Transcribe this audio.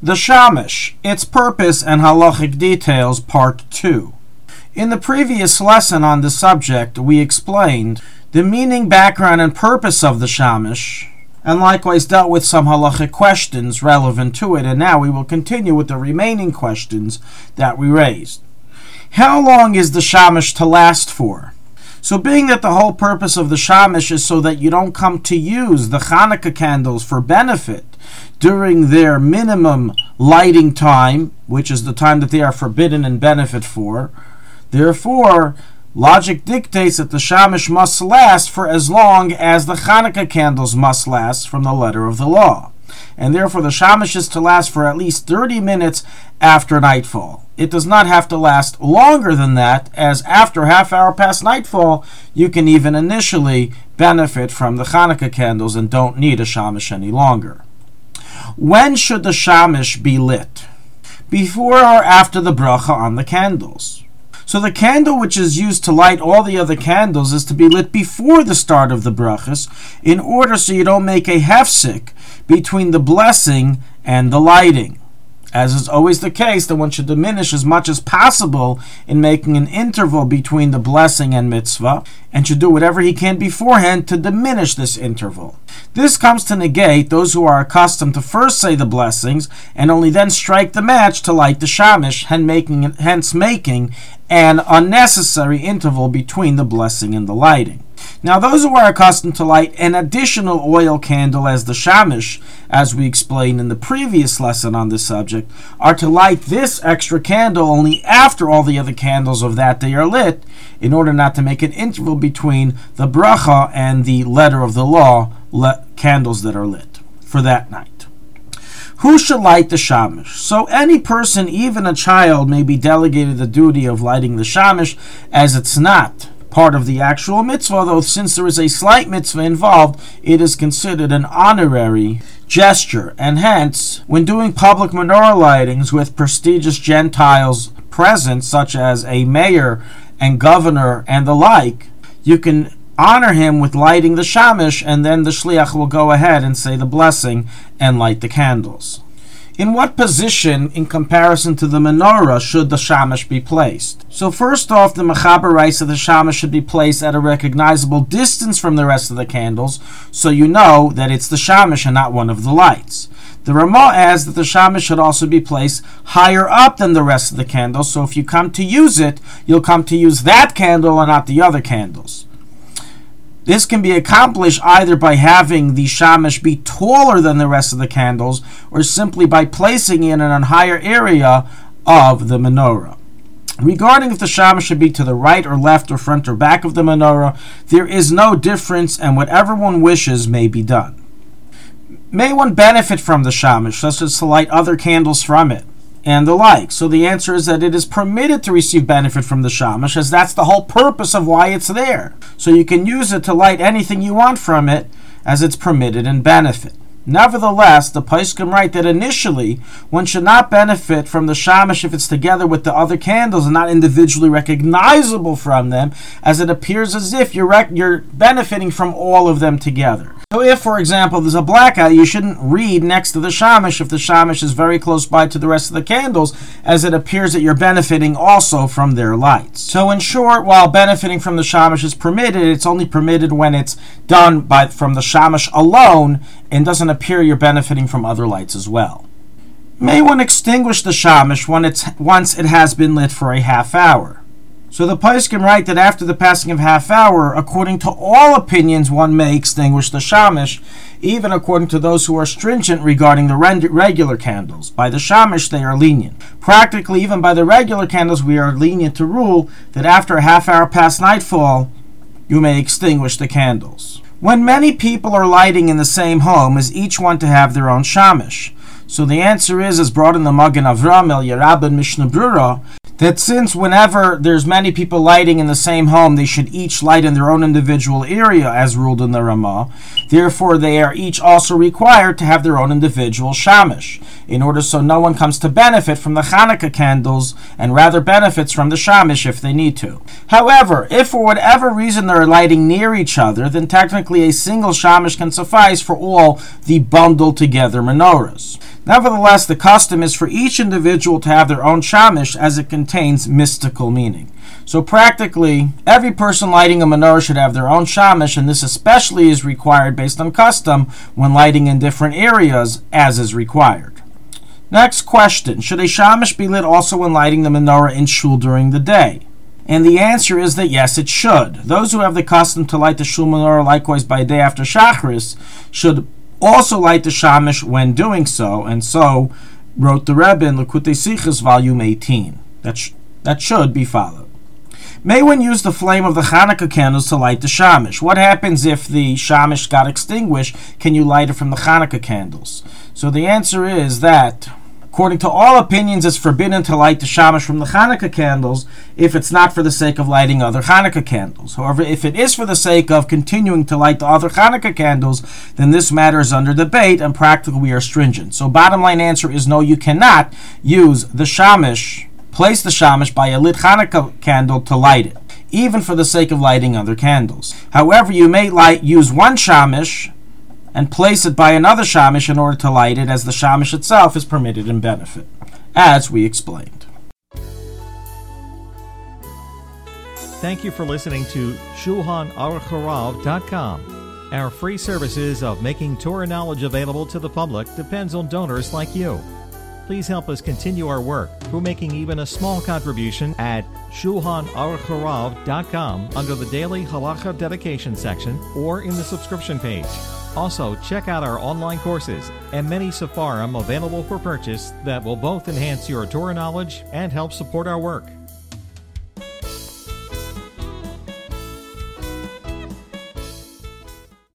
The Shamish, its purpose and halachic details, Part 2. In the previous lesson on the subject, we explained the meaning, background, and purpose of the Shamish, and likewise dealt with some halachic questions relevant to it, and now we will continue with the remaining questions that we raised. How long is the Shamish to last for? So being that the whole purpose of the Shamish is so that you don't come to use the Hanukkah candles for benefit during their minimum lighting time, which is the time that they are forbidden and benefit for, therefore, logic dictates that the Shamish must last for as long as the Hanukkah candles must last from the letter of the law. And therefore the Shamish is to last for at least 30 minutes after nightfall. It does not have to last longer than that, as after half hour past nightfall, you can even initially benefit from the Hanukkah candles and don't need a Shamish any longer. When should the Shamish be lit? Before or after the bracha on the candles? So the candle which is used to light all the other candles is to be lit before the start of the brachas, in order so you don't make a hefsek between the blessing and the lighting. As is always the case, that one should diminish as much as possible in making an interval between the blessing and mitzvah, and should do whatever he can beforehand to diminish this interval. This comes to negate those who are accustomed to first say the blessings and only then strike the match to light the shamish, hence making an unnecessary interval between the blessing and the lighting. Now those who are accustomed to light an additional oil candle as the shamish, as we explained in the previous lesson on this subject, are to light this extra candle only after all the other candles of that day are lit, in order not to make an interval between the bracha and the letter of the law candles that are lit for that night. Who should light the shamish? So any person, even a child, may be delegated the duty of lighting the shamish, as it's not part of the actual mitzvah, though since there is a slight mitzvah involved, it is considered an honorary gesture, and hence, when doing public menorah lightings with prestigious Gentiles present, such as a mayor and governor and the like, you can honor him with lighting the shamish, and then the shliach will go ahead and say the blessing and light the candles. In what position, in comparison to the menorah, should the shamish be placed? So first off, the Mechaber writes that the shamish should be placed at a recognizable distance from the rest of the candles, so you know that it's the shamish and not one of the lights. The Ramah adds that the shamish should also be placed higher up than the rest of the candles, so if you come to use it, you'll come to use that candle and not the other candles. This can be accomplished either by having the shamish be taller than the rest of the candles, or simply by placing it in a higher area of the menorah. Regarding if the shamish should be to the right or left or front or back of the menorah, there is no difference, and whatever one wishes may be done. May one benefit from the shamish, such as to light other candles from it, and the like? So the answer is that it is permitted to receive benefit from the shamish, as that's the whole purpose of why it's there. So you can use it to light anything you want from it, as it's permitted in benefit. Nevertheless, the Poskim write that initially one should not benefit from the shamish if it's together with the other candles and not individually recognizable from them, as it appears as if you're benefiting from all of them together. So if, for example, there's a blackout, you shouldn't read next to the shamish if the shamish is very close by to the rest of the candles, as it appears that you're benefiting also from their lights. So in short, while benefiting from the shamish is permitted, it's only permitted when it's done from the shamish alone, and doesn't appear you're benefiting from other lights as well. May one extinguish the shamish once it has been lit for a half hour? So the Poskim write that after the passing of half hour, according to all opinions, one may extinguish the shamish, even according to those who are stringent regarding the regular candles. By the shamish, they are lenient. Practically, even by the regular candles, we are lenient to rule that after a half hour past nightfall, you may extinguish the candles. When many people are lighting in the same home, is each one to have their own shamish? So the answer is, as brought in the Magen Avram, El Yerab, and Mishnah Brura, that since whenever there's many people lighting in the same home, they should each light in their own individual area, as ruled in the Ramah, Therefore, they are each also required to have their own individual shamish, in order so no one comes to benefit from the Hanukkah candles and rather benefits from the shamish if they need to. However, if for whatever reason they're lighting near each other, then technically a single shamish can suffice for all the bundled together menorahs. Nevertheless, the custom is for each individual to have their own shamish, as it contains mystical meaning. So practically, every person lighting a menorah should have their own shamish, and this especially is required based on custom when lighting in different areas, as is required. Next question, should a shamish be lit also when lighting the menorah in shul during the day? And the answer is that yes, it should. Those who have the custom to light the shul menorah likewise by day after Shacharis should also light the shamish when doing so, and so wrote the Rebbe in Likutei Sichos, volume 18. That should be followed. May one use the flame of the Hanukkah candles to light the shamish? What happens if the shamish got extinguished? Can you light it from the Hanukkah candles? So the answer is that, according to all opinions, it's forbidden to light the shamish from the Hanukkah candles if it's not for the sake of lighting other Hanukkah candles. However, if it is for the sake of continuing to light the other Hanukkah candles, then this matter is under debate, and practically we are stringent. So bottom line answer is no, you cannot use the shamish, place the shamish by a lit Hanukkah candle to light it, even for the sake of lighting other candles. However, you may use one shamish and place it by another shamish in order to light it, as the shamish itself is permitted in benefit, as we explained. Thank you for listening to ShulchanAruchHarav.com. Our free services of making Torah knowledge available to the public depends on donors like you. Please help us continue our work through making even a small contribution at ShulchanAruchHarav.com under the Daily Halacha Dedication section or in the subscription page. Also, check out our online courses and many sefarim available for purchase that will both enhance your Torah knowledge and help support our work.